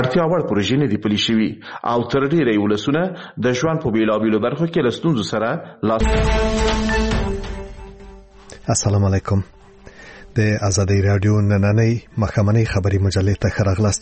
اړتیا وړ پروژې نه دي پلي شوي او تر ډیره یې ولسونه د ژوند په بېلابېلو برخو کې له ستونزو سره لاس. السلام علیکم. د آزادۍ رادیو نننۍ مخامنۍ خبري مجلې ته ښه راغلاست.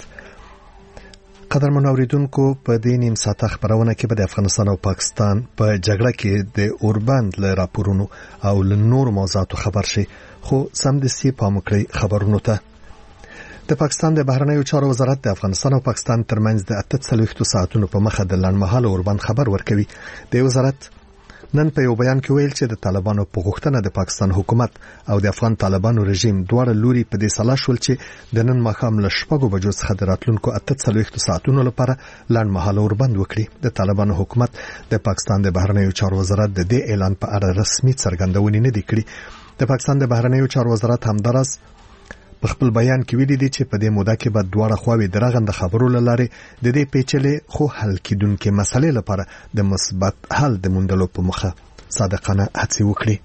قدرمن اوریدونکو، په دې نیم ساعته خبرونه کې به د افغانستان او پاکستان په جګړه کې د اوربند له راپورونو او له نورو موضوعاتو خبر شي، خو سمدستي پام وکړئ خبرونو ته. د پاکستان د بهرنیو چارو وزارت د افغانستان او پاکستان ترمنځ د 48 ساعتونو په مخه د لنډمهاله اوربند خبر ورکوي. د وزارت نن په یو بیان کې ویل چې د طالبانو په غوښتنه د پاکستان حکومت او د افغان طالبانو رژیم دواړه لوري په دې سلا شول چې د نن ماښام له 6 بجو څخه د راتلونکو 48 ساعتونو لپاره لنډمهاله اوربند وکړي. د طالبانو حکومت د پاکستان د بهرنیو چارو وزارت د دې اعلان په اړه رسمي څرګندونې نه دي کړې. د پاکستان د بهرنیو چارو وزارت همدارس په خپل بیان کې ویلي دي چې په دې موده کې به دواړه خواوې د رغند خبرو لاره د دې پیچلې خو حل کېدونکې مسلې لپاره د مثبت حل د موندلو په مخه صادقانه هڅې وکړي.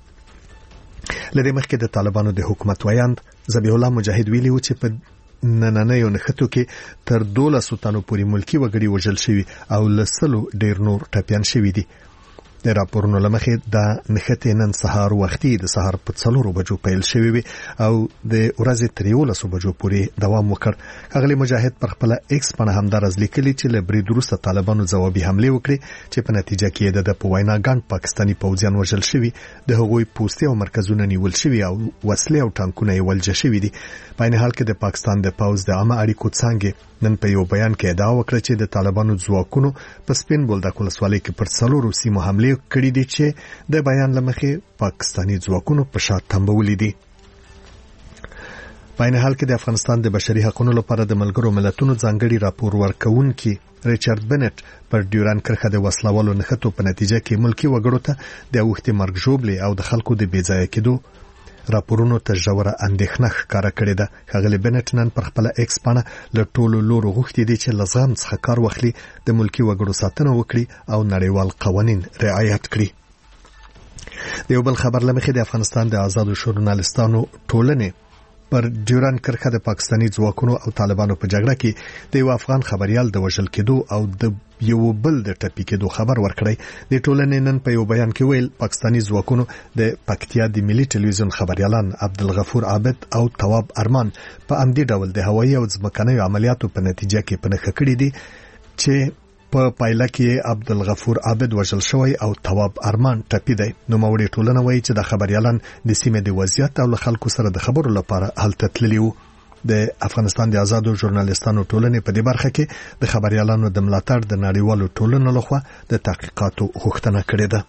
لدې مخکې د طالبانو د حکومت ویاند ذبیح الله مجاهد ویلي و چې په نننیو نښتو کې تر 12 تنو پورې ملکی وګړي وژل شوي او له 100 ډیر نور ټپیان شوي دي. د راپورونو لمخې د نښتې نن سهار وختي د سهار په 4 بجو پیل شوی وي او د ورځې 13 بجو پورې دوام وکړ. اغلی مجاهد پر خپل ایکس باندې همدارز لیکلي چې له برید وروسته طالبانو ځوابي حمله وکړي چې په نتیجه کې د په وینا ګڼ پاکستاني پوځیان وژل شوي، د هغوی پوستې او مرکزونه نیول شوي او وسلې او ټانکونه یې ولجه شوي دي. په عین حال کې د پاکستان د پوځ د عامه اړیکو څانګې نن په یو بیان کې ادعا وکړه چې د طالبانو ځواکونو په سپین بولدک ولسوالۍ کې پر 4 سیمو حمله کړې دي چې د بیان لمخې پاکستاني ځواکونو په شا تنبولې دي. په عین حال کې د افغانستان د بشري حقوقو لپاره د ملګرو ملتونو ځانګړي راپور ورکونکي ریچارډ بنټ پر ډیوران کرښه د وسلوالو نښتو په نتیجه کې ملکی وګړو ته د اوښتې مرګ ژوبلې او د خلکو د بې ځایه کېدو راپورونو ته ژوره اندېښنه ښکاره کړې ده. ښاغلی بنټ نن پر خپل ایکس باندې له ټولو لورو غوښتي دي چې له زغم څخه کار واخلي، د ملکی وګړو ساتنه وکړي او نړیوال قوانین رعایت کړي. د یو بل خبر لمخې د افغانستان د آزادو ژورنالستانو ټولنې پر ډیوران کرښه د پاکستاني ځواکونو او طالبانو په جګړه کې د یو افغان خبريال د وژل کېدو او د یو بل د ټپي کېدو خبر ورکړی. د ټولنې نن په یو بیان کې ویل پاکستاني ځواکونو د پکتیا د ملي ټلویزیون خبريالان عبدالغفور عابد او تواب ارمان په امدي ډول د هوایي او ځمکنیو عملیاتو په نتیجه کې پنهخه کړي دي چې په پایله کې عبدالغفور عابد وژل شوی او تواب ارمان ټپي دی. نو موړي ټولنه وایي چې د خبريالان د سیمې د وضعیت او خلکو سره د خبرو لپاره هلته تللي وو. د افغانستان د آزادو ژورنالستانو ټولنې په دې برخه کې د خبريالانو د ملاتړ د نړیوالو ټولنو لخوا د تحقیقاتو غوښتنه کړې ده.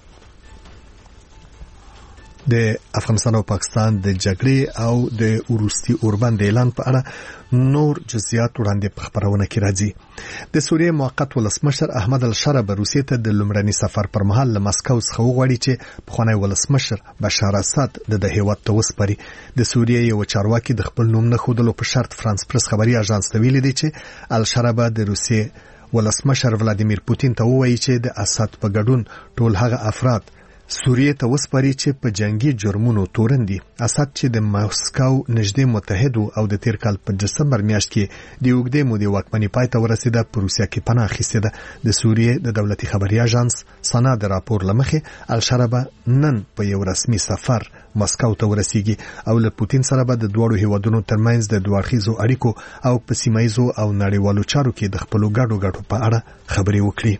د افغانستان او پاکستان د جګړې او د وروستي اوربند اعلان په اړه نور جزئیات وړاندې په خبرونه کې راځي. د سوریې موقت ولسمشر احمد الشرا به روسیې ته د لومړني سفر پر مهال له مسکو څخه وغواړي چې پخوانی ولسمشر بشار اسد د هیواد ته وسپاري. د سوریې یو چارواکي د خپل نوم نه ښودلو په شرط فرانس پریس خبري اژانس ته ویلي دی چې الشرا به د روسیې ولسمشر ولادیمیر پوتین ته ووایي چې د اسد په ګډون ټول هغه افراد سوریې ته وسپاري چې په جنگي جرمونو تورن دي. اسد چې د مسکو نږدې متحد او د تیر کال په دسمبر میاشت کې د اوږدې مودې واکمنۍ پای ته ورسېده په روسیا کې پناه اخیستې ده. د سوریې د دولتي خبري اژانس سنا د راپور لمخې الشربه نن په یو رسمي سفر مسکو ته ورسیږي او له پوتین سره به د دوړو هیوادونو ترمنځ د دوړخیزو اړیکو او په سیمایزو او نړیوالو چارو کې د خپلو ګډو په اړه خبرې وکړي.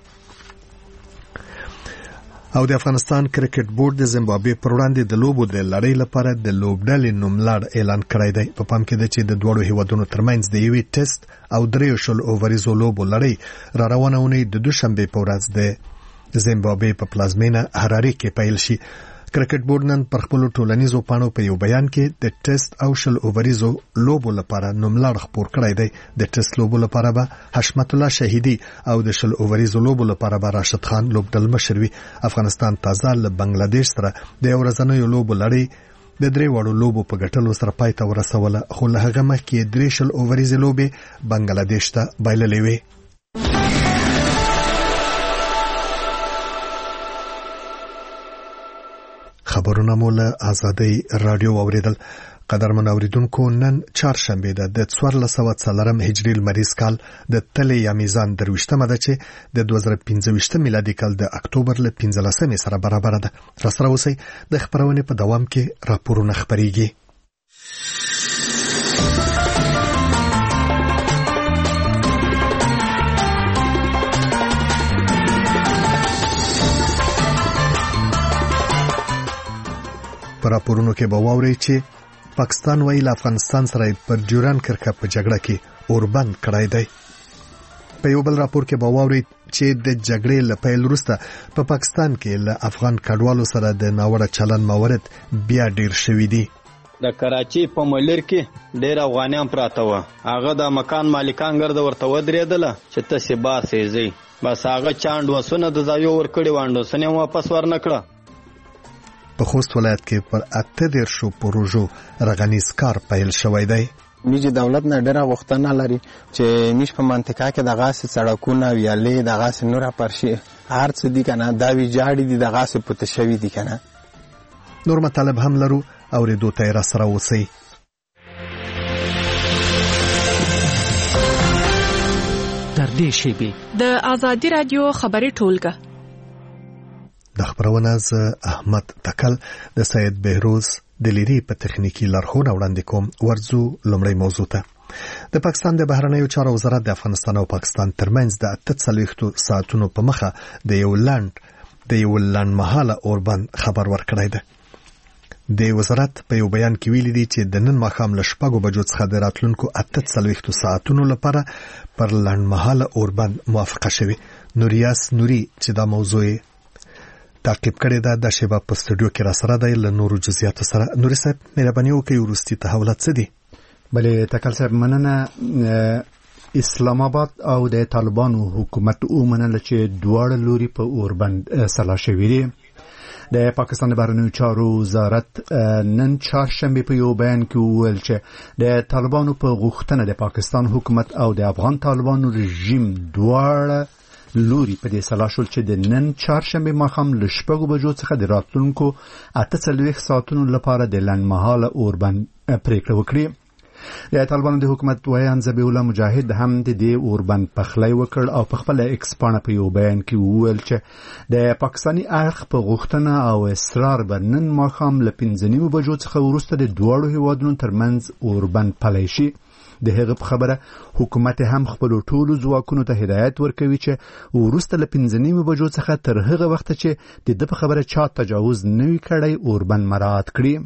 او د افغانستان کرکټ بورډ د زیمبابوې پر وړاندې د لوبو د لړۍ لپاره د لوبډلې نوملړ اعلان کړی دی. په پام کې ده چې د دوړو هیوادونو ترمنځ د یوې ټیسټ او 3 اووریزو لوبو لړۍ را روانه ونې د دوشنبه په ورځ د زیمبابوې په پلازمینه هراري کې پیل شي. کرکټ بورډ نن پر خپل ټولنیزو پاڼو په یو بیان کې د ټیسټ او 3 اووریزو لوبو لپاره نوملړ خپور کړی دی. د ټیسټ لوبو لپاره به حشمت الله شهیدی او د 3 اووریزو لوبو لپاره به راشد خان لوبډل مشر وي. افغانستان تازه له بنگلاديش سره د یو ورځنیو لوبو لړۍ د 3 وړو لوبو په ګټلو سره پای ته ورسوله، خو له هغه مخکې 3 اووریزو لوبې بنگلاديش ته بایللې وي. خبرونه مو له آزادۍ رادیو اوریدل. قدرمن اوریدونکو نن چهارشنبه ده د 1404 هجری لمریز کال د تلې یا میزان درويشتمه ده چې د 2015 میلادي کال د اکتوبر ل 15 سره برابر ده. راسره اوسئ د خبرونه په دوام کې راپورونه خبريږي. په راپورونو کې به واورئ چې پاکستان وايي له افغانستان سره پر جوران کرکه په جګړه کې اوربند کړای دی. په یو بل راپور کې به واورئ چې د جګړې له پیل وروسته په پاکستان کې له افغان کډوالو سره د ناوړه چلن موارد بیا ډیر شوي دي. د کراچي په ملیر کې ډیر افغانان پراته و. هغه د مکان مالکان ګرځ ورته ودرېدله چې تاسو باسي زی بس هغه چاند وسونه د ځایو ورکړي واندو سنې واپس ورنکړه. په خوست ولایت کې پر 18 پروژو رغنیز کار پیل شوی دی. میجی دولت نه ډیره غوښتنه لري چې میش په منطقه کې د غاس سړکونه ویالې د غاس نور پرشي هر څه دي کنه دا وی جاړي دي د غاس پته شوی دي کنه. نور مطالب هم لرو او ردو ته را سره اوسئ. تر دې شیبې د آزادی رادیو خبري ټولګه د خبرونه ز احمد تکل د سید بهروز د لیری په تخنیکی لارښوونه وړاندې کوم. ورځو لومړی موضوع ته د پاکستان د بهرنیو چارو وزارت د افغانستان او پاکستان ترمنځ د 48 ساعتونو په مخه د یو لنډ مهاله اوربند خبر ورکړی دی. د وزارت په یو بیان کې ویلي دي چې د نن ماښام له 6 بجو څخه د راتلونکو 48 ساعتونو لپاره پر لنډ مهاله اوربند موافقه شوه. نوریاس نوري چې دا موضوع تعقیب کړی دا د شیبا په استودیو کې را سره دی. له نورو جزئیاتو سره نوري صاحب مهرباني وکړئ ورستي تحولات څه دي؟ بله تکل صاحب مننه. اسلام آباد او د طالبانو حکومت ومنله چې دواړه لوري په اوربند سلا شوي دي. د پاکستان د بهرنیو چارو وزارت نن چهارشنبه په یو بیان کې وویل چې د طالبانو په غوښتنه د پاکستان حکومت او د افغان طالبانو رژیم دواړه لوري په دې سلا شول چې د نن چهارشنبه ماښام له 6 بجو څخه د راتلونکو 48 ساعتونو لپاره د لنډمهاله اوربند پریکړه وکړي. د طالبانو د حکومت ویان ذبیح الله مجاهد هم د دې اوربند پخلی وکړ او په خپل ایکس پاڼه په یو بیان کې وویل چې د پاکستاني اړخ په غوښتنه او اصرار به نن ماښام له 15 بجو څخه وروسته د دواړو هیوادونو ترمنځ اوربند پلی شي. د هغه په خبره حکومت هم خپل ټولو ځواکونو ته هدایت ورکوي چې وروسته له 15 بجو څخه تر هغه وخت چې د په خبره چا تجاوز نه وي کړی اوربند مراعات کړي.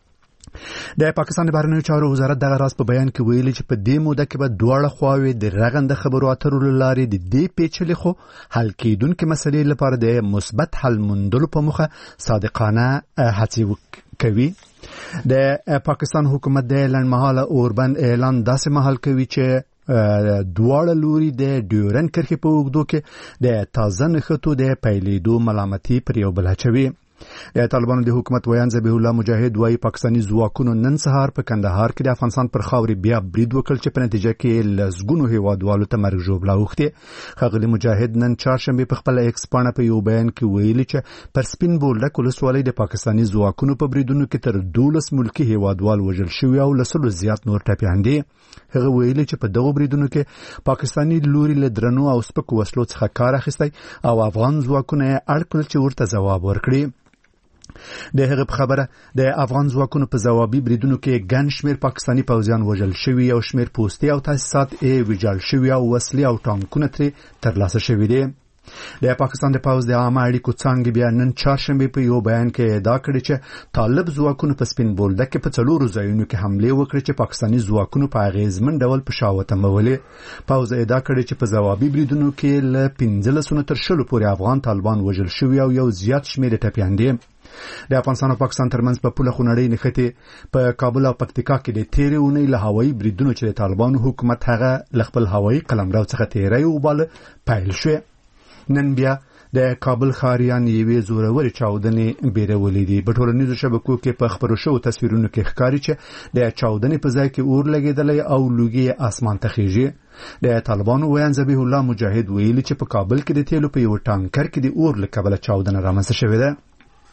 د پاکستان د بهرنیو چارو وزارت دغه راز په بیان کې ویلي چې په دې موده کې به دواړه خواوې د رغنده خبرو اترو لارې د دې پیچلې خو حل کېدونکې مسلې لپاره د مثبت حل موندلو په موخه صادقانه هڅې کوي. د پاکستان حکومت د لنډمهاله اوربند اعلان داسې مهال کوي چې دواړه لوري د ډیورن کرښې په اوږدو کې د تازه نښتو د پیلېدو ملامتي پر یو بل اچوي. د طالبانو د حکومت ویان ذبیح الله مجاهد وايي پاکستاني ځواکونو نن سهار په کندهار کې د افغانستان پر خاورې بیا برید وکړ چې په نتیجه کې لسګونو هیوادوالو ته مرګ ژوبله اوښتې. ښاغلي مجاهد نن چهارشنبه په خپل ایکس پاڼه په یو بیان کې ویلي چې پر سپین بولدک ولسوالۍ د پاکستاني ځواکونو په بریدونو کې تر 12 ملکي هیوادوال وژل شوي او لسلو زیات نور ټپیان دي. هغه ویلي چې په دغه بریدونو کې پاکستاني لوري له درنو او سپکو وسلو څخه کار اخیستی او افغان ځواکونه یې اړ کړل چې ورته ځواب ورکړي. د هغه په خبره د افغان ځواکونو په ځوابي بریدونو کې ګڼ شمېر پاکستاني پوځیان وژل شوي او شمېر پوستې او تاسیسات یې ویجاړ شوي او وسلې او ټانکونه ترې ترلاسه شوي دي. د پاکستان د پوځ د عامه اړیکو څانګې بیا نن چهارشنبه په یو بیان کې ادعا کړې چې طالب ځواکونو په سپین بولدک کې په 4 ځایونو کې حمله وکړه چې پاکستاني ځواکونو په اغیزمن ډول په شا وتمولې. پوځ ادعا کړې چې په ځوابي بریدونو کې له 15 تر 20 پورې افغان طالبان وژل شوي او یو زیات شمېر ټپیان دي. د افغانستان او پاکستان ترمنځ په پوله خونړۍ نښتې په کابل او پکتیکا کې د تیرې اونۍ له هوایي بریدونو چې د طالبانو حکومت هغه له خپل هوایي قلمرو څخه تیری وباله پیل شوې. نن بیا د کابل ښاریان یوې زورورې چاودنې بیرولې دي. په ټولنیزو شبکو کې په خپرو شوو تصویرونو کې ښکاري چې د چاودنې په ځای کې اور لګېدلی او لوګي اسمان ته خیژي. د طالبانو ویان ذبیح الله مجاهد ویلي چې په کابل کې د تیلو په یو ټانکر کې د اور له کبله چاودنه رامنځته شوې ده.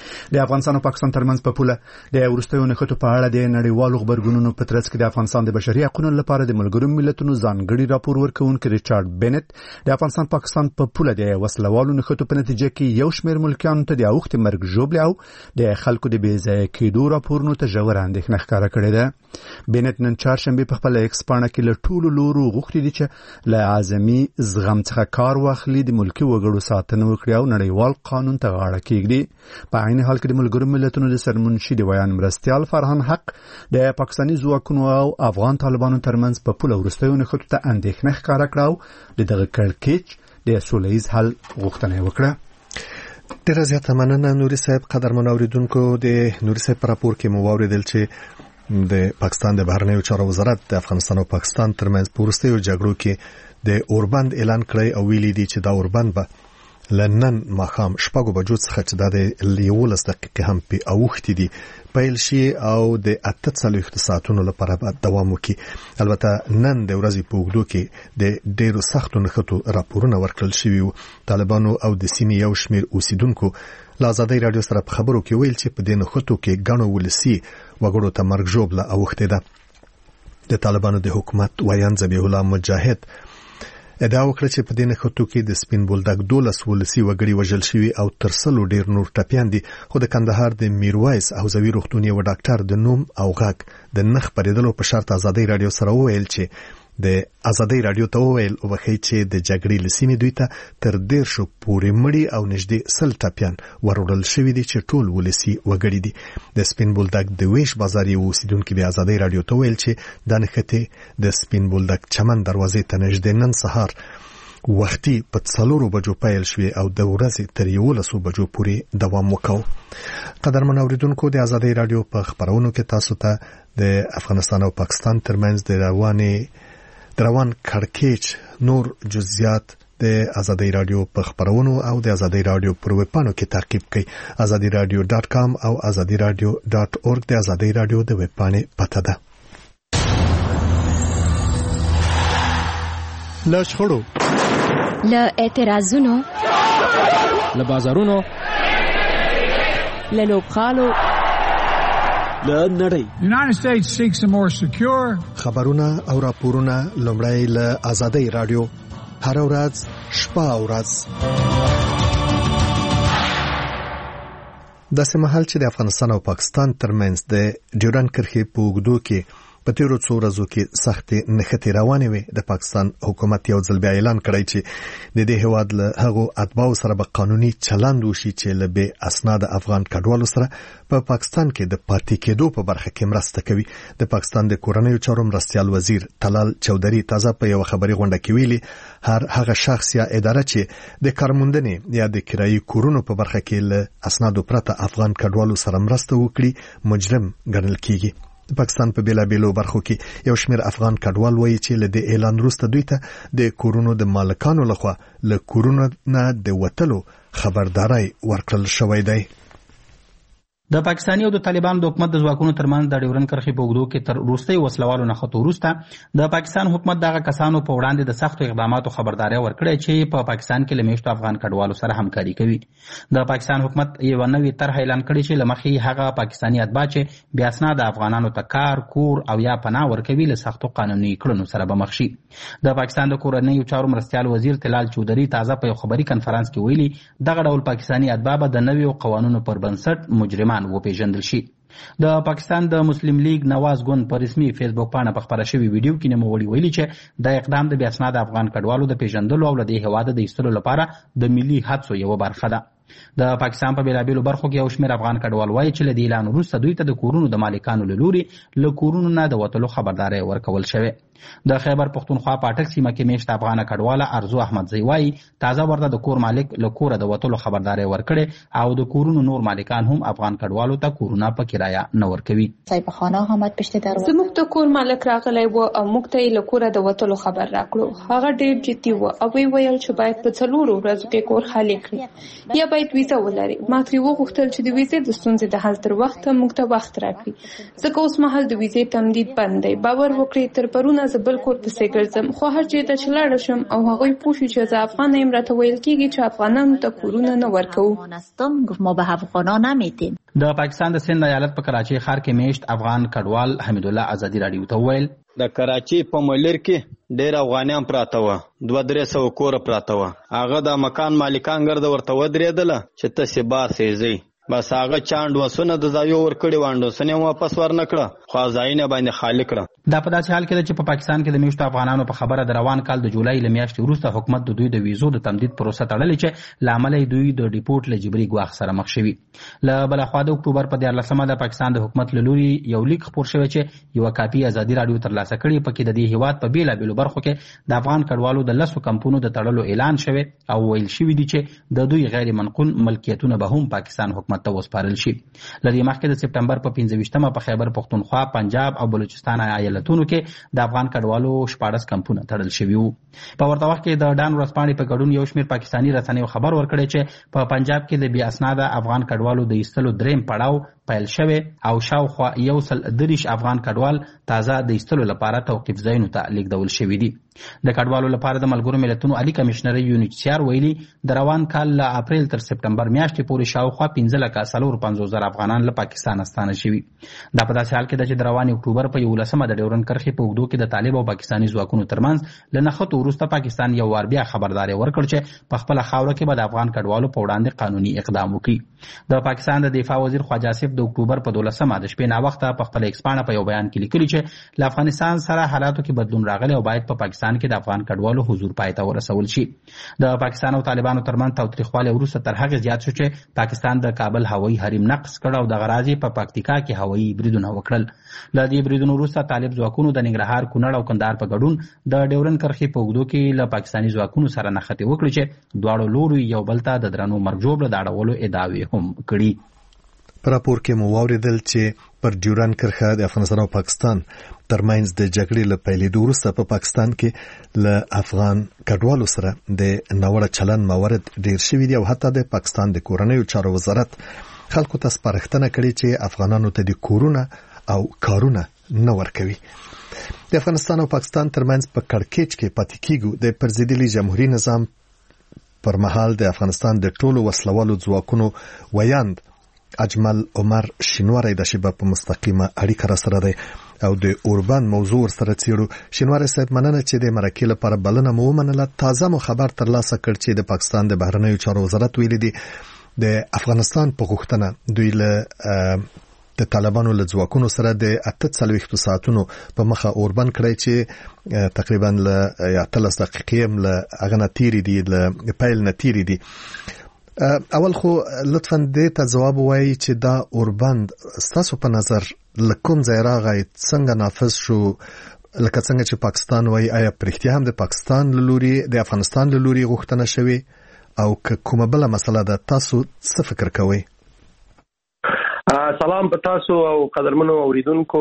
د افغانستان او پاکستان ترمنځ په پوله د وروستیو نښتو په اړه د نړیوالو خبرګونونو په ترڅ کې د افغانستان د بشري حقوقو لپاره د ملګرو ملتونو ځانګړي راپور ورکوونکي ریچارډ بینټ د افغانستان پاکستان په پوله د وسلوالو نښتو په نتیجه کې یو شمېر ملکیانو ته د اوښتې مرګ ژوبلې او د خلکو د بې ځایه کېدو راپورونو ته ژوره اندېښنه ښکاره کړې ده. بینټ نن چهارشنبه په خپل ایکس پاڼه کې له ټولو لورو غوښتي دي چې له اعظمي زغم څخه کار واخلي، د ملکي وګړو ساتنه وکړي او نړیوال قانون ته غاړه کېږدي. په عین حال کې د ملګرو ملتونو د سرمنشي د بیان مرستیال فرهان حق د پاکستاني ځواکونو او افغان طالبانو ترمنځ په پوله وروستیو نښتو ته اندېښنه ښکاره کړه او د دغه کړکېچ د سوله ییز حل غوښتنه وکړه. ډیره زیاته مننه نوري صاحب. قدرمن اوریدونکو، د نوري صاحب په راپور کې مو واوریدل چې د پاکستان د بهرنیو چارو وزارت د افغانستان او پاکستان ترمنځ په وروستیو جګړو کې د اوربند اعلان کړی او ویلي دي چې دا اوربند به لنن ماښام 6 بجو څخه چې د 11 دقیقې هم په اوښتې دي پیل شي او د 48 ساعتونو لپاره به دوام وکړي. البته نن د ورځې په اوږدو کې د ډیرو سختو نښتو راپورونه ورکړل شوي وو. طالبانو او د سیمې یو شمېر اوسیدونکو له ازادۍ رادیو سره په خبرو کې ویل چې په دې نښتو کې ګڼو ولسي وګړو ته مرګ ژوبله اوښتې ده. د طالبانو د حکومت ویان ذبیح الله مجاهد ادعا وکړه چې په دې نښتو کې د سپین بولدک 12 ولسي وګړي وژل شوي او تر 100 ډیر نور ټپیان دي. خو د کندهار د میرویس حوزوي روغتون یو ډاکټر د نوم او غږ د نخ پریدلو په شرط ازادۍ رادیو سره وویل چې د ازادۍ رادیو ته وویل وبخښئ چې د جګړې لسیمې دوی ته تر 10 پورې مړي او نږدې 100 ټپیان وروړل شوي دي چې ټول ولسي وګړي دي. د سپین بولدک د ویش بازار یو اوسیدونکو د ازادۍ رادیو ته ویل چې د نښتې د سپین بولدک چمن دروازې ته نږدې نن سهار وختي په 4 بجو پیل شوی او د ورځې تر 11 بجو پورې دوام وکاو. قدرمن اوریدونکو، د ازادۍ رادیو په خبرونو کې تاسو ته د افغانستان او پاکستان ترمنځ د روان کړکېچ نور جزئیات د ازادۍ رادیو په خبرونو او د ازادۍ رادیو پر ویب پاڼو کې تعقیب کړئ. azadiradio.com او azadiradio.org د ازادۍ رادیو د ویب پاڼې پته ده. له شخړو، له اعتراضونو، له بازارونو، له لوبغالو، له نړۍ. United States seeks a more secure. خبرونه او راپورونه لومړی له ازادۍ رادیو هر ورځ شپه او ورځ. داسې مهال چې د افغانستان او پاکستان ترمنځ د ډیورنډ کرښې په اوږدو کې په تیرو څو ورځو کې سختې نښتې روانې وي، د پاکستان حکومت یو ځل بیا اعلان کړی چې د دې هیواد له هغو اتباعو سره به قانوني چلند وشي چې له بې اسناده افغان کډوالو سره په پاکستان کې د پاتې کېدو په برخه کې مرسته کوي. د پاکستان د کورنیو چارو مرستیال وزیر طلال چودري تازه په یو خبري غونډه کې ویلي هر هغه شخص یا اداره چې د کارموندنې یا د کرایي کورونو په برخه کې له اسنادو پرته افغان کډوالو سره مرسته وکړي مجرم ګڼل کیږي. د پاکستان په بیلابیلو برخو کې یو شمېر افغان کډوال وایي چې له دې اعلان وروسته دوی ته د کورونو د مالکانو لخوا له کورونو نه د وتلو خبرداري ورکړل شوې ده. د پاکستاني او د طالبانو د حکومت د ځواکونو ترمنځ د ډیورنډ کرښې په اوږدو کې تر وروستۍ وسلوالو نښتو وروسته د پاکستان حکومت دغه کسانو په وړاندې د سختو اقداماتو خبرداري ورکړې چې په پاکستان کې له میشتو افغان کډوالو سره همکاري کوي. د پاکستان حکومت یو نوې طرح اعلان کړی چې له مخې هغه پاکستاني اتباع چې بې اسناده افغانانو ته کار، کور او یا پناه ورکوي له سختو قانوني کړنو سره به مخ شي. د پاکستان د کورنیو چارو مرستیال وزیر طلال چودري تازه په یو خبري کنفرانس کې ویلي دغه ډول پاکستاني اتباع به د نویو قوانینو پر بنسټ مجرمان وپېژندل شي. د پاکستان د مسلم لیگ نواز ګوند په رسمي فیسبوک پاڼه په خبره شوی ویډیو کې نوموړي ویلي چې د اقدام د بې اسناده افغان کډوالو د پیژندلو او له دې هیواده د ایستلو لپاره د ملي هڅو یوه برخه ده. د پاکستان په بیلابیلو برخو کې یو شمېر افغان کډوال وایي چې له دې اعلان وروسته دوی ته د کورونو د مالکانو له لوري له کورونو نه د وتلو خبرداری ورکول شوی. د خیبر پښتونخوا پاټک سیمه کې میشت افغان کډواله ارزو احمدزی وایي تازه ورته د کور مالک له کوره د وتلو خبرداری ورکړي او د کورونو نور مالکان هم افغان کډوالو ته کورونه په کرایه نه ورکوي. زموږ د کور مالک راغلی و او موږ ته یې له کوره د وتلو خبر راکړو. هغه ډېر جدي و او ویل چې باید په 4 ورځو کې کور خالي کړي یا باید ویزه ولري. ما ترې وغوښتل چې د ویزې د ستونزې د حل تر وخته موږ ته وخت راکړي ځکه اوس مهال د ویزې تمدید بند دی. باور وکړئ تر پرونه نه زه بل کور پسې ګرځم، خو هر چېرته چې لاړه شم او هغوی پوه شي چې زه افغان یم راته ویل کېږي چې افغانانو ته کورونه نه ورکوو. د پاکستان د سند ایالت په کراچۍ ښار کې میشت افغان کډوال حمید الله ازادي راډیو ته وویل د کراچۍ په ملیر کې ډېر افغانیان پراته وه، 200-300 کوره پراته وه. هغه د مکان مالکان ګرده ورته ودرېدله چې تاسې باسئ ځئ. بس هغه چاند وسونه د ځایو ورکړي وه، انډوسن یې واپس ورنه کړه، خو ځایونه باندې خالي کړه. دا په داسې حال کې ده چې په پاکستان کې د میشتو افغانانو په خبره د روان کال د جولای له میاشتې وروسته حکومت د دوی د ویزو د تمدید پروسه تړلې چې له امله دوی د ډیپورټ له جبري ګواښ سره مخ شوي. له بله خوا د اکتوبر په 14 د پاکستان د حکومت له لوري یو لیک خپور شوی چې یوه کاپي ازادي راډیو ترلاسه کړې، پکې د دې هیواد په بېلابېلو برخو کې د افغان کډوالو د 10 کمپونو د تړلو اعلان شوی او ویل شوي دي چې د دوی غیر منقول ملکیتونه به هم پاکستان حکومت ته وسپارل شي. له دې مخکې د سپټمبر په 25 په خیبر پښتونخوا، پنجاب او بلوچستان ایالتونو کې د افغان کډوالو 14 کمپونه تړل شوي وو. په ورته وخت کې د ډان ورځپاڼې په ګډون یو شمېر پاکستاني رسنیو خبر ورکړی چې په پنجاب کې د بې اسناده افغان کډوالو د ایستلو 3 پړاو پیل شوی او شاوخوا 130 افغان کډوال تازه د ایستلو لپاره توقیف ځایونو ته لیږدول شوي دي. د کډوالو لپاره د ملګرو ملتونو عالی کمشنر UNHCR ویلي د روان کال له اپریل تر سپټمبر میاشتې پورې شاوخوا 15,450,000 افغانان له پاکستان استانه شوي. دا په داسې حال کې ده چې د روان اکتوبر په 11 د ډیورن کرښې په اوږدو کې د طالب او پاکستاني ځواکونو ترمنځ له نښتو وروسته پاکستان یو وار بیا خبرداری ورکړ چې په خپله خاوره کې به د افغان کډوالو په وړاندې قانوني اقدام وکړي. د پاکستان د دفاع وزیر خواجه آصف د اکتوبر په 12 د شپې ناوخته په خپله ایکسپاڼه په یو بیان کې لیکلي چې له افغانستان سره حالاتو کې بدلون راغلی او باید په پاکستان کې د افغان کډوالو حضور پای ته ورسول شي. د پاکستان او طالبانو ترمنځ تاوتریخوالی وروسته تر هغې زیات شو چې پاکستان د کابل هوایي حریم نقض کړ او دغه راز په پکتیکا کې هوایي بریدونه وکړل. له دې بریدونو وروسته طالب ځواکونو د ننګرهار، کونړ او کندهار په ګډون د ډیورن کرښې په اوږدو کې له پاکستاني ځواکونو سره نښتې وکړې چې دواړو لورو یو بل ته د درنو مرګ ژوبله د اړولو ادعاوې هم کړي. په راپور کې مو واورېدل چې پر ډیورن کرښه د افغانستان او پاکستان ترمنځ د جګړې له پیلېدو وروسته په پاکستان کې له افغان کډوالو سره د ناوړه چلند موارد ډېر شوي دي او حتی د پاکستان د کورنیو چارو وزارت خلکو ته سپارښتنه کړې چې افغانانو ته د کورونه او کارونه نه ورکوي. د افغانستان او پاکستان ترمنځ په کړکېچ کې پاتې کېږو. د پرضدلي جمهوریت نظام پر مهال د افغانستان د ټولو وسلوالو ځواکونو ویاند اجمل عمر شینواری د شیبه په مستقیمه اړیکه را سره دی او د اوربند موضوع ورسره څېړو. شینواری صاحب، مننه چې د مرکې لپاره بلنه مو ومنله. تازه مو خبر ترلاسه کړ چې د پاکستان د بهرنیو چارو وزارت ویلي دي د افغانستان په غوښتنه دوی له د طالبانو له ځواکونو سره د 48 ساعتونو په مخه اوربند کړی چې تقریبا له 13 دقیقې له هغه نه تیرې دي، له پیل نه تیرې دي. اول خو لطفاً دې ته ځواب وایي چې دا اوربند ستاسو په نظر له کوم ځای راغی، څنګه نافذ شو؟ لکه څنګه چې پاکستان وایي، آیا په رښتیا هم د پاکستان له لوري د افغانستان له لوري غوښتنه شوې او که کومه بله مسله ده؟ تاسو څه فکر کوئ؟ سلام په تاسو او قدرمنو اوریدونکو.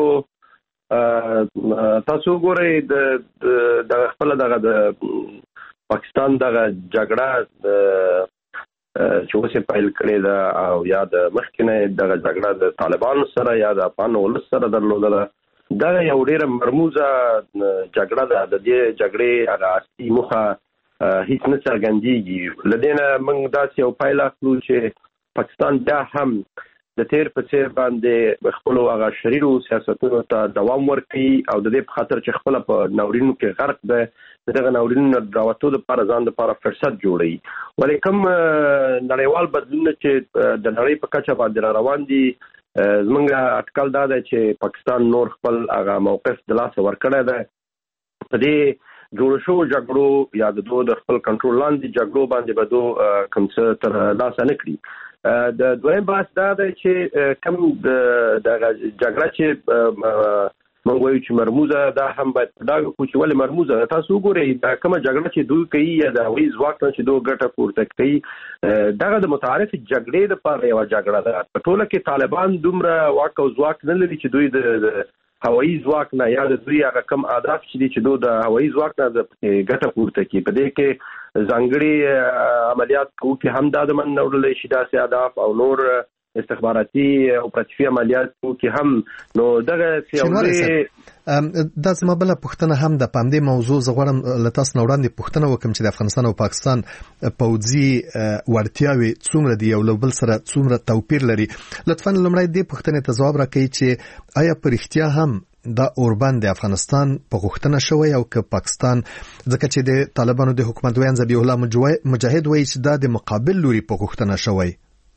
تاسو ګورئ د خپل د پاکستان دغه جګړه چې اوس یې پیل کړې ده او یا د مخکې دغه جګړه د طالبانو سره یا د افغان ولس سره درلودله، دغه یو ډېره مرموزه جګړه ده. د دې جګړې هغه اصلي موخه هیڅ نه څرګندېږي. له دې نه موږ داسې یو پایله اخلو چې پاکستان بیا هم د تیر په څیر باندې خپلو هغه شریرو سیاستونو ته دوام ورکوي او د دې په خاطر چې خپله په ناورینو کې غرق ده، د دغه ناورینو نه راوتو دپاره ځان دپاره فرصت جوړوي. ولې کوم نړیوال بدلونونه چې د نړۍ په کچه باندې را روان دي، زموږ اټکل دا دی چې پاکستان نور خپل هغه موقف د لاسه ورکړی دی. په دې جوړ شوو جګړو یا د دوی د خپل کنټرول لاندې جګړو باندې به دوی کوم څه تر لاسه نه کړي. د دویم بحث دا دی چې کوم دغه جګړه چې موږ وایو چې مرموزه، دا هم باید په ډاګه کړو چې ولې مرموزه ده. تاسو وګورئ دا کومه جګړه چې دوی کوي یا د هوایي ځواک نه چې دوی ګټه پورته کوي، دغه د متعارفې جګړې دپاره یوه جګړه ده. په ټوله کې طالبان دومره واک او ځواک نه لري چې دوی د هوایي ځواک نه یا د دوی هغه کم اهداف چې دي چې دوی د هوایي ځواک نه ګټه پورته کړي. په دې کې ځانګړي عملیات کوونکي هم دا د منځه وړلی شي داسې اهداف او نور استخباراتي اپراتیفي عملیاتو کې هم نو دغه سیاوي دا زما بل پښتنه هم د پاندې موضوع زغړم لتاس نوړاندې پښتنه وکم چې د افغانستان او پاکستان پوځي ورتیاوي څومره دی او بل سره څومره توپیر لري. لطفا لمړی دې پښتنه ته جواب راکړئ چې آیا پر اختیا هم دا اوربند د افغانستان په غوښتنه شوی او که پاکستان ځکه چې د طالبانو د حکومت ویان ذبیح الله مجاهد وایي چې دا د مقابل لوري په غوښتنه شوی.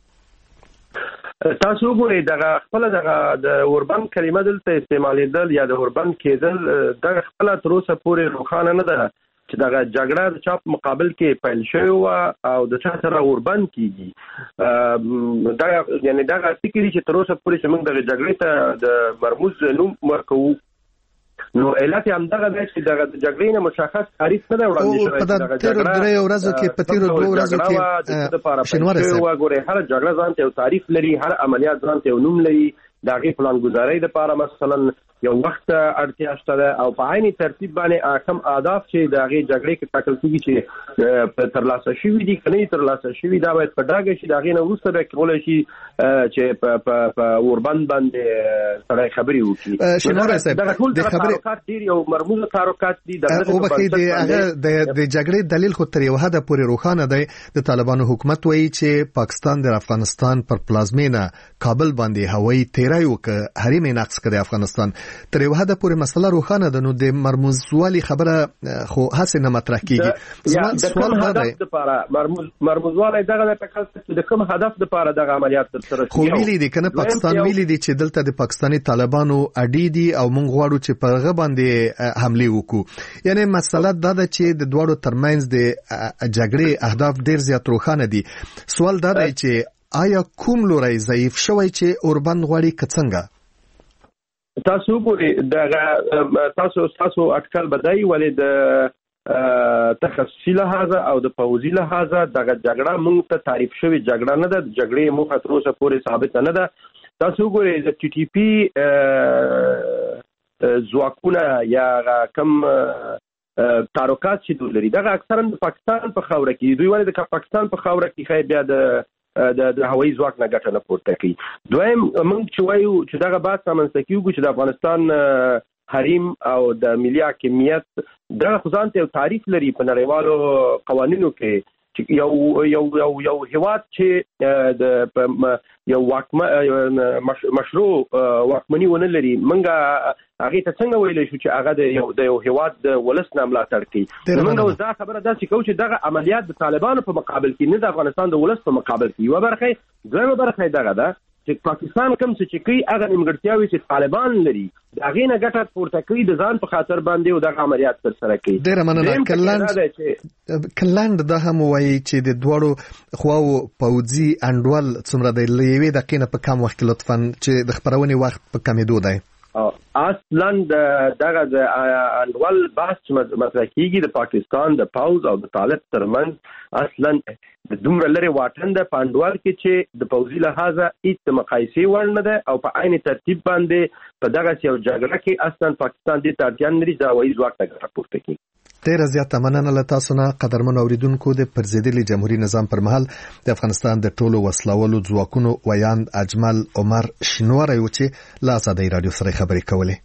تاسو ګورئ دغه خپل دغه د اوربند کلمه دلته استعمالېدل یا د اوربند کېدل دغه خپل تر اوسه پورې روښانه نه ده چې دغه جګړه د چا په مقابل کې پیل شوی و او د چا سره اوربند کیږي. دا یعنی دغه فکر چې تر اوسه پورې چې موږ دغه جګړې ته د مرموز نوم ورکوو نو علت هم دغه دی چې دغه جګړې نه مشخص تعریف نه دی وړاندې شوی. په تیرو درې ورځو کې په تیرو دوه ورځو کې شنواره سره وګورئ هر جګړه ځان ته یو تعریف لري، هر عملیات ځان ته یو نوم لري، د هغې پلانګذارۍ دپاره مثلا یو وخت اړتیا شته ده او په عین ترتیب باندې کوم اهداف چې د هغې جګړې کې ټاکل کېږي چې ترلاسه شوي دي که نه ترلاسه شوي دا باید په ډاګه شي. د هغې نه وروسته بیا کولی شي چې په اوربند باندې سړی خبرې وکړي. شنواره صاحب دغه ټول تعلقات ډېر یو مرموز تعلقات دي. د جګړې دلیل خو تر یو حده پورې روښانه دی. د طالبانو حکومت وایي چې پاکستان د افغانستان پر پلازمینه کابل باندې هوایي تیری وکړه، حریم یې نقض کړی افغانستان. تر یو حده پورې مسله روښانه ده. نو د مرموزوالي خبره خو هڅه نه مطرح کیږي. زما سوال دا دی د مرموزوالي دغه د کوم هدف لپاره دغه عملیات ترسره خو ویلي دي کنه پاکستان ویلي دي چې دلته د پاکستاني طالبانو اډې دي او موږ غواړو چې په هغه باندې حمله وکړو. یعنی مسله دا ده چې د دوړو ترمنځ د جګړې اهداف ډیر زیات روښانه دي. سوال دا دی چې آیا کوم لوري ضعیف شوی چې اوربند غواړي که څنګه؟ تاسو ګورئ دغه تاسو اټکل بدای ولې د تخصصي لحاظه او د پوځي لحاظه دغه جګړه موږ ته تعریف شوی جګړه نه ده. جګړې موږ تر اوسه پورې ثابت نه ده. تاسو ګورئ د ټي ټي پی ځواکونه یا کم تحرکات چې دوی لري دغه اکثرا د پاکستان په خاوره کې دوی ولې د پاکستان په خاوره کې خیر بیا د هوایي ځواک نه ګټه نه پورته کوي. دویم موږ چې وایو چې دغه بحث رامنځته کیږي چې د افغانستان حریم او د ملي حاکمیت دغه خو ځان ته یو تعریف لري په نړیوالو قوانینو کې چې یو هیواد چې د یو مشروع واکمني ونه لري موږ هغه ته څنګه ویلی شو چې هغه د یو هیواد د ولس نه ملاتړ کوي. موږ دا خبره داسې کوو چې دغه عملیات د طالبانو په مقابل کې نه د افغانستان د ولس په مقابل کې. یوه برخه دویمه برخه دغه ده چې پاکستان کوم څه چې کوي هغه نیمګړتیاوې چې طالبان لري د هغې نه ګټه پورته کوي د ځان په خاطر باندې او دغه عملیات ترسره کوي. ډېره مننه. کلند دا هم وایي چې د دواړو خواو پوځي انډول څومره دی له یوې دقیقې نه په کم وخت کې لطفا چې د خپرونې وخت په کمېدو دی. اصلا دغه د انډول بحث مطرح کیږي د پاکستان د پوځ او د طالب ترمنځ اصلا د دومره لري واټن د پاندوال کې چې د پوځي لحاظه هیڅ مقایسې وړ نه ده او په عین ترتیب باندې په دغه یو جګړه کې اصلا پاکستان د ترجیح لري د هوایي ځواک نه ګټه پورته کوي. ډیره زیاته مننه له تاسو نه قدرمن اوریدونکو. د پرزیدلي جمهوریت نظام پر مهال د افغانستان د ټولو وسلوالو ځواکونو ویاند اجمل عمر شنواره یو چې له ازادي رادیو سره خبرې کولې.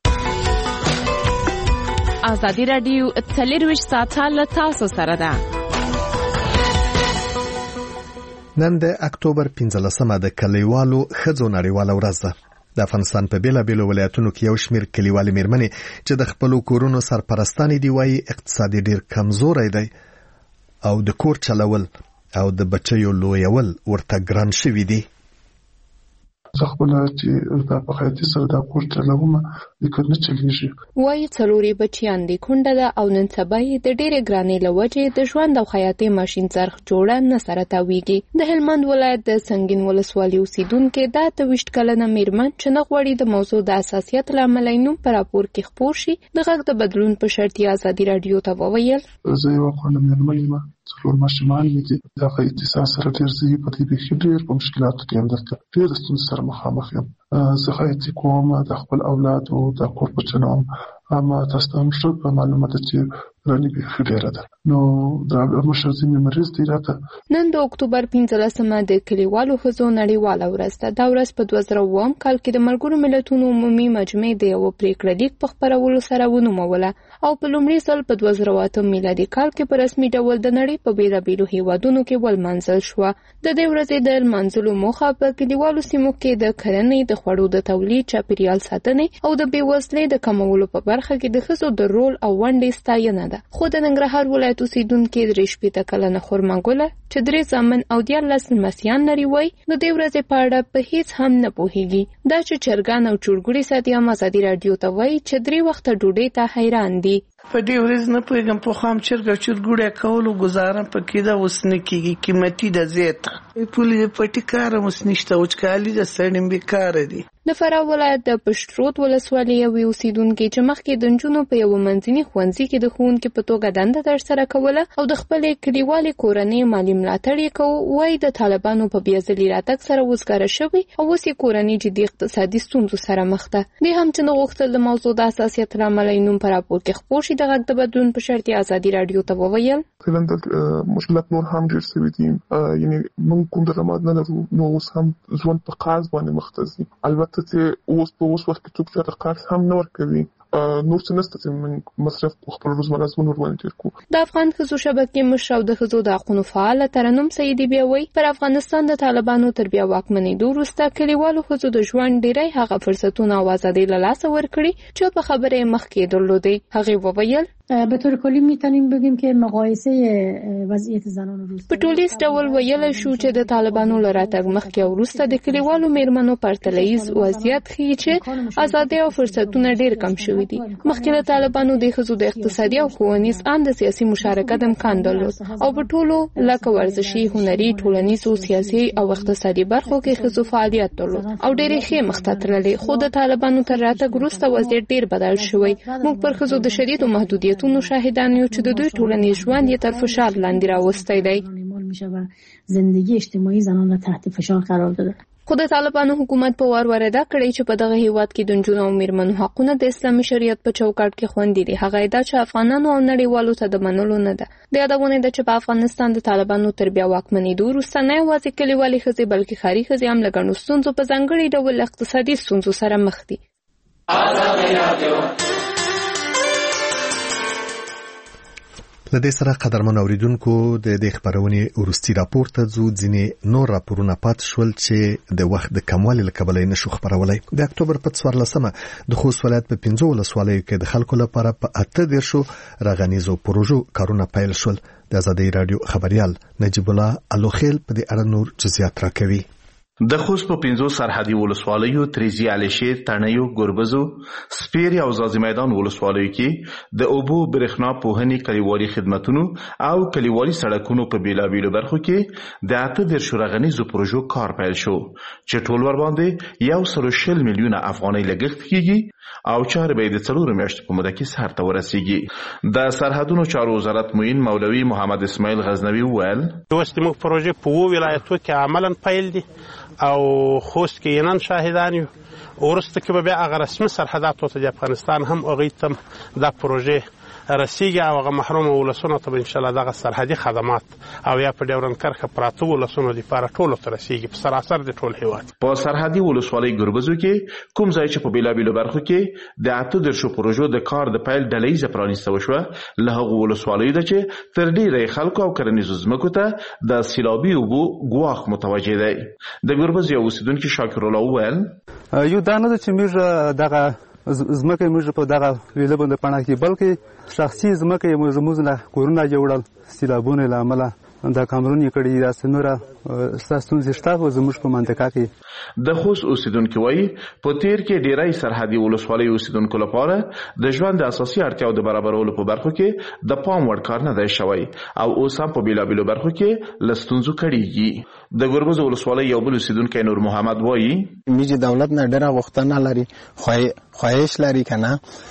ازادي رادیو 24 ساعته له تاسو سره ده. نن د اکتوبر 15مه د کلیوالو ښځو نړیواله ورځ ده. د افغانستان په بیلابیلو ولایتونو کې یو شمېر کلیوالې میرمنې چې د خپلو کورونو سرپرستانې دي وایي اقتصادي ډیر کمزوری دی او د کور چلول او د بچیو لویول ورته ګران شوي دي. زه خپل چې دا په خیاطي سره دا کور چلوم لیکن نه چلیږي. وایي څلورې بچیان دي کونډه ده او نن سبا یې د ډېرې ګرانۍ له وجې د ژوند او خیاطۍ ماشین څرخ جوړه نه سره تاویږي. د هلمند ولایت د سنګین ولسوالۍ اوسیدونکې دا 23 کلنه میرمن چې نه غواړي د موضوع د حساسیت له امله نوم په راپور کې خپور شي د غږ د بدلون په شرط یې ازادي رادیو ته وویل. زه یوه کونډه میرمن یم، څلور ماشومان مې دي. دغه اتصال سره ډېر زه په دې بیخي ډېر په مشکلاتو کې یم، دلته ډېرې ستونزې سره مخامخ یم. زه خیاطي کوم، د خپل اولادو د کور بچنوم اما تاسو ته هم ښه معلومه ده چې رانی بیخي ډېره ده. نو د مشر ځینې مریض دی راته نن د اکتوبر 15مه د کلیوالو ښځو نړیواله ورځ ده. دا ورځ په 2007 کال کې د ملګرو ملتونو عمومي مجمع د یو پریکړه لیک په خپرولو سره ونوموله او په لومړي ځل په 2008 میلادي کال کې په رسمي ډول د نړۍ په بیلابیلو هیوادونو کې ولمانځل شوه. د دې ورځې د لمانځلو موخه په کلیوالو سیمو کې د کرنې، د خوړو د تولید، چاپیریال ساتنې او د بېوزلۍ د کمولو په برخه کې د ښځو د رول او ونډې ستاینه ده. خو د ننګرهار ولایت اوسیدونکي 63 کلنه خرمګله چې 3 زامن او 14 لمسیان لري وایي د دې ورځې په اړه په هیڅ هم نه پوهیږي. دا چې چرګان او چورګوړي ساتي هم ازادي راډیو ته وایي چې 3 وخته ډوډۍ ته حیران دي. په دې ورځ نه پوهېږم په خام چرګ او چورګوړی کولو ګزاره پکې ده اوس نه کېږي. قیمتي ده زیاته پولې د پټي کار هم اوس نشته. وچکالي ده سړی بېکاره دي. د فراه ولایت د پشترود ولسوالۍ یوې اوسیدونکي چې مخکې د نجونو په یوه منځني ښوونځي کې د ښوونکي په توګه دنده ترسره کوله او د خپلې کلیوالې کورنۍ مالي ملاتړ یې کوو، وایي د طالبانو په بیا ځلي راتګ سره وزګاره شوې او اوس یې کورنۍ جدي اقتصادي ستونزو سره مخ ده. دې هم چې نه غوښتل د موضوع د حساسیت له امله یې نوم په راپور کې خپور شي د غږ د بدلون په شرط یې ازادي راډیو ته وویل فعلا د مشکلات نور هم ډېر شوي دي. یعنې موږ کوم درآمد نه لرو نو اوس هم ژوند په قرض باندې مخ ته ځي. البته چې اوس په اوس وخت کې څوک چاته قرض هم نه ورکوي. نور څه نشته چې موږ مصرف خپل روزمره ژوند ورباندې تېر کړو. د افغان ښځو شبکې مشر او د ښځو د حقونو فعاله ترنم سیدي بیا وایي پر افغانستان د طالبانو تر بیا واکمنېدو وروسته کلیوالو ښځو د ژوند ډېری هغه فرصتونه او ازادۍ له لاسه ورکړي چې په خبره یې مخکې درلودې. هغې وویل به طور کلی میتونیم بگیم که مقایسه وضعیت زنان روز په ټولیز ډول ویلی شو چې د طالبانو له راتګ مخکې او وروسته د کلیوالو میرمنو پرتلیز وضعیت ښیي چې ازادۍ او فرصتونه ډېر کم شوي دي. مخکې د طالبانو د ښځو د اقتصادي او ښوونیز ان د سیاسي مشارکت امکان درلود او په ټولو لکه ورزشي، هنري، ټولنیزو، سیاسي او اقتصادي برخو کې ښځو فعالیت درلود او ډېرې ښې مخته تللې. خو د طالبانو تر راتګ وروسته وضعیت ډېر بدل شوی. موږ پر ښځو د شدیدو محدودیت شاهدان یو چې د دوی ټولنیز ژوند یې تر فشار لاندې راوستی دی. زندگی اجتماعي زنان را تحت فشار قرار داده. خو د طالبانو حکومت په وار ورده کړی چې په دغه هیواد کې د نجونو او میرمنو حقونه د اسلامي شریعت په چوکاټ کې خوندي دي. هغه ادعا چې افغانانو او نړیوالو ته د منلو نه ده. د یادونه ده چې په افغانستان د طالبانو تر بیا واکمنېدو وروسته نه یوازې کلیوالې ښځې بلکې ښاري ښځې هم له ګڼو ستونزو په ځانګړي ډول اقتصادي ستونزو سره مخ دي. لدې سره قدرمن اوریدونکو د دې خبرونې ورستي راپور ته ځو. ځینې نور راپورونه پات شول چې د وخت د کموالي له کبله نشو خبرولای. د اکتوبر په 14مه د خوست ولایت په 15 ولسوالیو کې د خلکو لپاره په 18 رغنیزو پروژو کارونه پیل شول. د ازادي رادیو خبريال نجیب الله الوخیل په دې اړه نور جزئیات راکوي. د خوست په 15 سرحدي ولسوالیو تریزی علشیر، تڼیو، ګربزو، سپیر او زازي میدان ولسوالیو کې د اوبو، برېښنا، پوهنې، کلیوالي خدماتونو او کلیوالي سړکونو په بیلابیلو برخو کې د 18 رغنیزو پروژو کار پیل شو چې ټول ور باندې 140 میلیونه افغانۍ لګښت کیږي او چارې به د 4 میاشتو په موده کې سر ته ورسیږي. د سرحدونو چارو وزارت معین مولوي محمد اسماعیل غزنوي وویل اوس موږ پروژې په ولایتو کې عملاً پیل دي او خوست کې نن شاهدان یو. ورسته کې به هغه رسمي سرحداتو ته د افغانستان هم هغوی ته دا پروژې رسیږي او هغه محروم ولسونو ته به انشاءالله دغه سرحدي خدمات او یا په ډیورنډ کرښه پراته ولسونو دپاره ټولو ته رسیږي په سراسر د ټول هیواد. په سرحدي ولسوالۍ ګربزو کې کوم ځای چې په بیلابیلو برخو کې د 18 پروژو د کار د پیل ډلهیزه پرانیسته وشوه، له هغو ولسوالیو ده چې تر ډیره خلکو او کرنیزو ځمکو ته د سیلابي اوبو ګواښ متوجه دی. د ګربز یو اوسیدونکي شاکر الله وویل یو دا نه ده چې موږ دغه ځمکه موږ په دغه ویله باندې پناه کې بلکې شخصي ځمکه موږ نه کورونه جوړل سیلابونه له امله دا کامرونی کړي دا سنوره ستاسو شته زموږ په منطقه کې. د خوست اوسیدونکو وایي په تیر کې ډیری سرحدي ولسوالۍ اوسیدونکو لپاره د ژوند د اساسي اړتیاو د برابرولو په برخو کې د پام وړ کار نه دی شوی او اوس هم په بیلابیلو برخو کې له ستونزو کړيږي. د ګربز ولسوالۍ یو بل اوسیدونکی نور محمد وایي میږي دولت نه ډېره غوښتنه لري خواهش لري کنه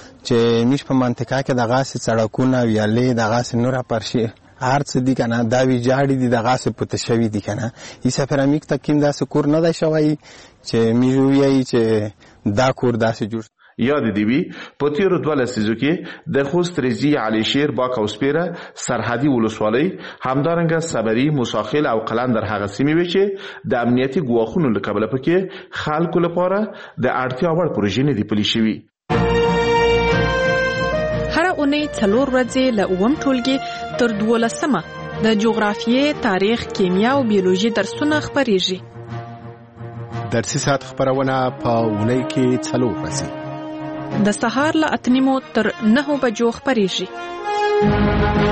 چې میش په منطقه کې د غاس سړکونه ویالې د غاس نور پرشي هر څه دي کنه دا ویجاړي دي د غاس په تشوي دي کنه ایسه پرامیک تکیم داسې کور نه دی شوی چې میوي چې دا کور داسې جوړ. یاد دی وی په تیرو 2 لسیزو کې د خوست ریزی علي شیر باک او سپیره سرحدي ولسوالۍ همدارنګه صبري مساخل او قلندر هغه سیمې وي چې د امنیتي ګواښونو له کبله پکې خلکو لپاره د اړتیا وړ پروژې نه دي پلي شوي. هر اونۍ 4 ورځې له اووم ټولګي تر 12مه د جغرافیې، تاریخ، کیمیا او بیولوژي درسونه خپریږي. درسي ساعت خبرونه په اونۍ کې 4 ورځې د سهار له 8 تر 9 بجو خپریږي.